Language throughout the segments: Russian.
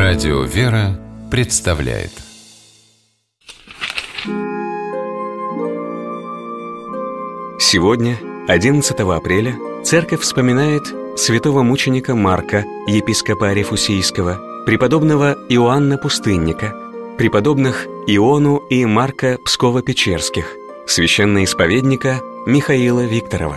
Радио «Вера» представляет. Сегодня, 11 апреля, Церковь вспоминает святого мученика Марка, епископа Арефусийского, преподобного Иоанна Пустынника, преподобных Иону и Марка Псково-Печерских, священноисповедника Михаила Викторова.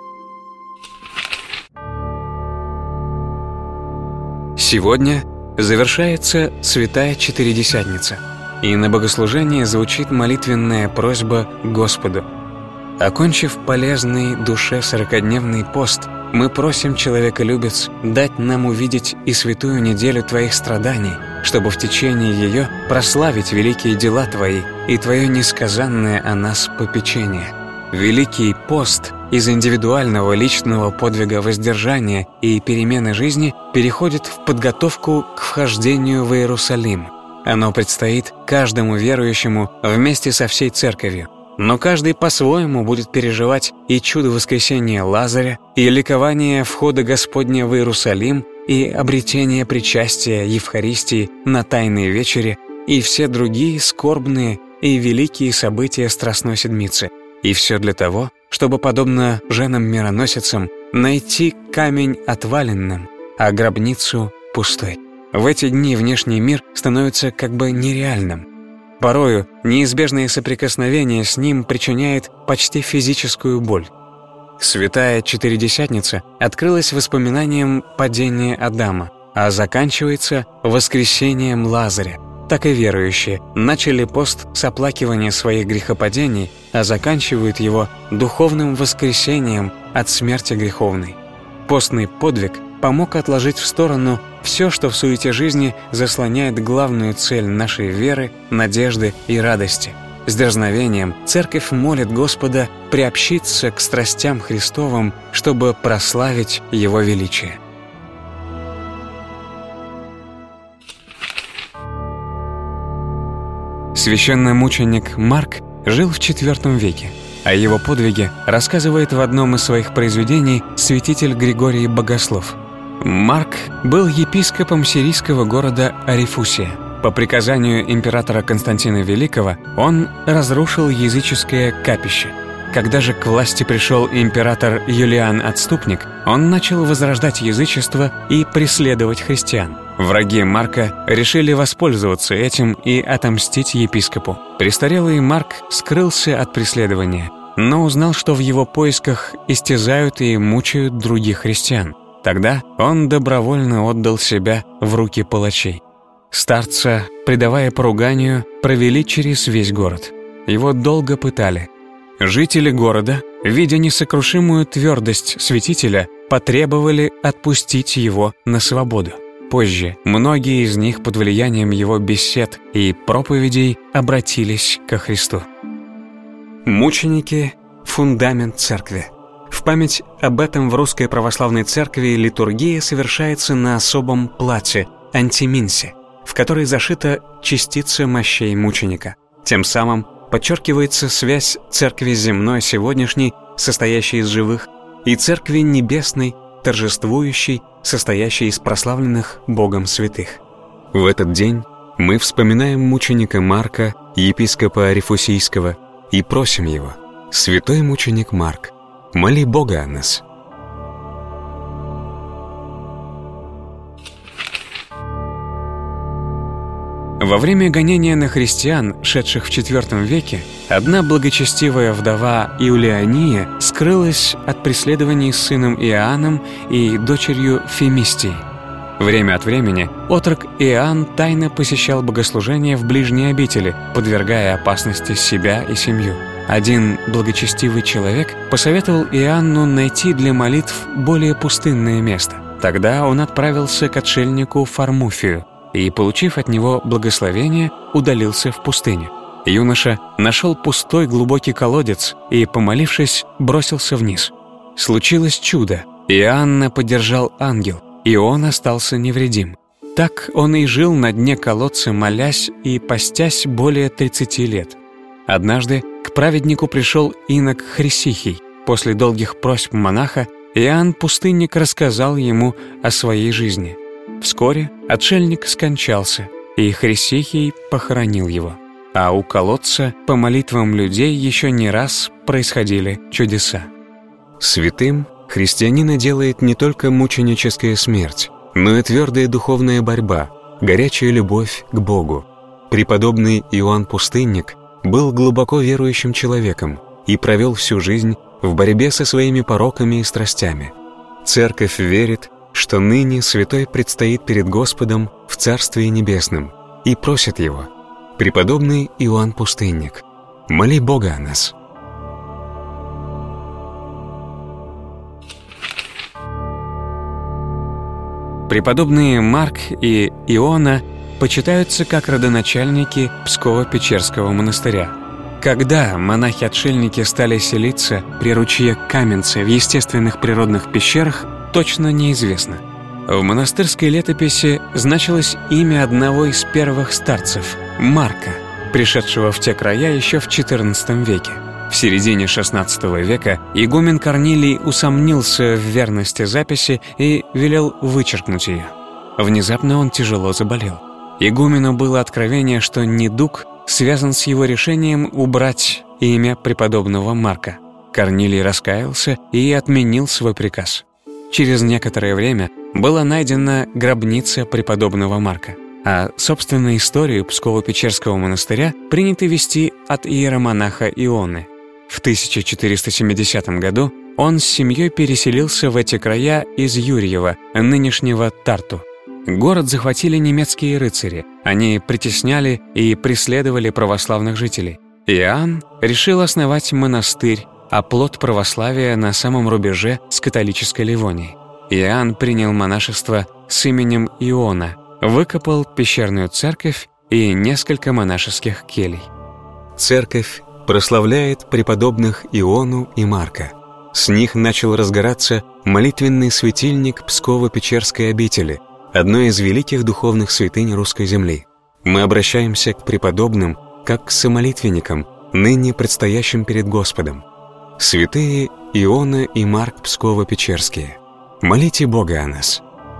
Сегодня завершается Святая Четыредесятница, и на богослужении звучит молитвенная просьба Господу. Окончив полезный душе 40-дневный пост, мы просим, человеколюбец, дать нам увидеть и святую неделю Твоих страданий, чтобы в течение ее прославить великие дела Твои и Твое несказанное о нас попечение. Великий пост из индивидуального личного подвига воздержания и перемены жизни переходит в подготовку к вхождению в Иерусалим. Оно предстоит каждому верующему вместе со всей Церковью. Но каждый по-своему будет переживать и чудо воскресения Лазаря, и ликование входа Господня в Иерусалим, и обретение причастия Евхаристии на Тайной вечере, и все другие скорбные и великие события Страстной Седмицы. И все для того, чтобы, подобно женам-мироносицам, найти камень отваленным, а гробницу пустой. В эти дни внешний мир становится как бы нереальным. Порою неизбежное соприкосновение с ним причиняет почти физическую боль. Святая Четыредесятница открылась воспоминанием падения Адама, а заканчивается воскресением Лазаря. Так и верующие начали пост с оплакивания своих грехопадений, а заканчивают его духовным воскресением от смерти греховной. Постный подвиг помог отложить в сторону все, что в суете жизни заслоняет главную цель нашей веры, надежды и радости. С дерзновением Церковь молит Господа приобщиться к страстям Христовым, чтобы прославить Его величие. Священномученик Марк жил в IV веке. О его подвиге рассказывает в одном из своих произведений святитель Григорий Богослов. Марк был епископом сирийского города Арефусия. По приказанию императора Константина Великого он разрушил языческое капище. Когда же к власти пришел император Юлиан Отступник, он начал возрождать язычество и преследовать христиан. Враги Марка решили воспользоваться этим и отомстить епископу. Престарелый Марк скрылся от преследования, но узнал, что в его поисках истязают и мучают других христиан. Тогда он добровольно отдал себя в руки палачей. Старца, предавая поруганию, провели через весь город. Его долго пытали. Жители города, видя несокрушимую твердость святителя, потребовали отпустить его на свободу. Позже многие из них под влиянием его бесед и проповедей обратились ко Христу. Мученики – фундамент церкви. В память об этом в Русской Православной Церкви литургия совершается на особом плате – антиминсе, в которой зашита частица мощей мученика. Тем самым подчеркивается связь церкви земной сегодняшней, состоящей из живых, и церкви небесной, торжествующей, состоящей из прославленных Богом святых. В этот день мы вспоминаем мученика Марка, епископа Арефусийского, и просим его: «Святой мученик Марк, моли Бога о нас». Во время гонения на христиан, шедших в IV веке, одна благочестивая вдова Иулиания скрылась от преследований с сыном Иоанном и дочерью Фемистией. Время от времени отрок Иоанн тайно посещал богослужения в ближней обители, подвергая опасности себя и семью. Один благочестивый человек посоветовал Иоанну найти для молитв более пустынное место. Тогда он отправился к отшельнику Фармуфию и, получив от него благословение, удалился в пустыню. Юноша нашел пустой глубокий колодец и, помолившись, бросился вниз. Случилось чудо. Иоанна поддержал ангел, и он остался невредим. Так он и жил на дне колодца, молясь и постясь более 30 лет. Однажды к праведнику пришел инок Хрисихий. После долгих просьб монаха Иоанн Пустынник рассказал ему о своей жизни. Вскоре отшельник скончался, и Хрисихий похоронил его. А у колодца по молитвам людей еще не раз происходили чудеса. Святым христианина делает не только мученическая смерть, но и твердая духовная борьба, горячая любовь к Богу. Преподобный Иоанн Пустынник был глубоко верующим человеком и провел всю жизнь в борьбе со своими пороками и страстями. Церковь верит, что ныне святой предстоит перед Господом в Царстве Небесном и просит Его: «Преподобный Иоанн Пустынник, моли Бога о нас». Преподобные Марк и Иона почитаются как родоначальники Псково-Печерского монастыря. Когда монахи-отшельники стали селиться при ручье Каменце в естественных природных пещерах, точно неизвестно. В монастырской летописи значилось имя одного из первых старцев – Марка, пришедшего в те края еще в XIV веке. В середине XVI века игумен Корнилий усомнился в верности записи и велел вычеркнуть ее. Внезапно он тяжело заболел. Игумену было откровение, что недуг связан с его решением убрать имя преподобного Марка. Корнилий раскаялся и отменил свой приказ. Через некоторое время была найдена гробница преподобного Марка, а собственную историю Псково-Печерского монастыря принято вести от иеромонаха Ионы. В 1470 году он с семьей переселился в эти края из Юрьева, нынешнего Тарту. Город захватили немецкие рыцари. Они притесняли и преследовали православных жителей. Иоанн решил основать монастырь, оплот православия на самом рубеже с католической Ливонией. Иоанн принял монашество с именем Иона, выкопал пещерную церковь и несколько монашеских келей. Церковь прославляет преподобных Иону и Марка. С них начал разгораться молитвенный светильник Псково-Печерской обители, одной из великих духовных святынь русской земли. Мы обращаемся к преподобным как к самолитвенникам, ныне предстоящим перед Господом. Святые Иона и Марк Псково-Печерские, молите Бога о нас.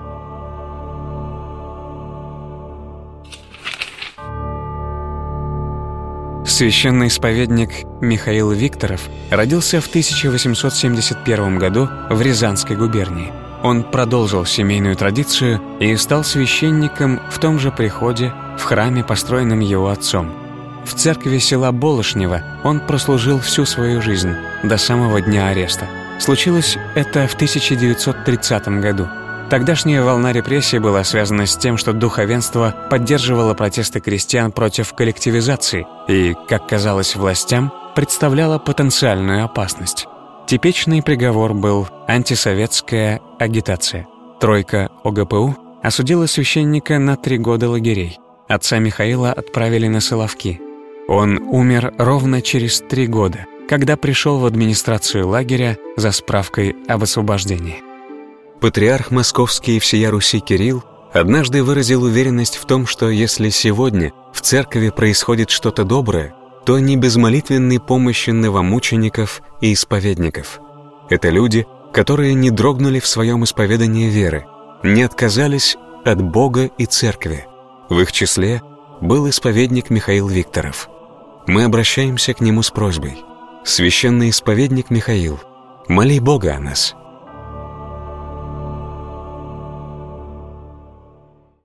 Священный исповедник Михаил Викторов родился в 1871 году в Рязанской губернии. Он продолжил семейную традицию и стал священником в том же приходе, в храме, построенном его отцом. В церкви села Болошнево он прослужил всю свою жизнь, до самого дня ареста. Случилось это в 1930 году. Тогдашняя волна репрессий была связана с тем, что духовенство поддерживало протесты крестьян против коллективизации и, как казалось властям, представляло потенциальную опасность. Типичный приговор был антисоветская агитация. Тройка ОГПУ осудила священника на 3 года лагерей. Отца Михаила отправили на Соловки. Он умер ровно через 3 года, когда пришел в администрацию лагеря за справкой об освобождении. Патриарх Московский и всея Руси Кирилл однажды выразил уверенность в том, что если сегодня в церкви происходит что-то доброе, то не без молитвенной помощи новомучеников и исповедников. Это люди, которые не дрогнули в своем исповедании веры, не отказались от Бога и церкви. В их числе был исповедник Михаил Викторов. Мы обращаемся к нему с просьбой: «Священный исповедник Михаил, моли Бога о нас».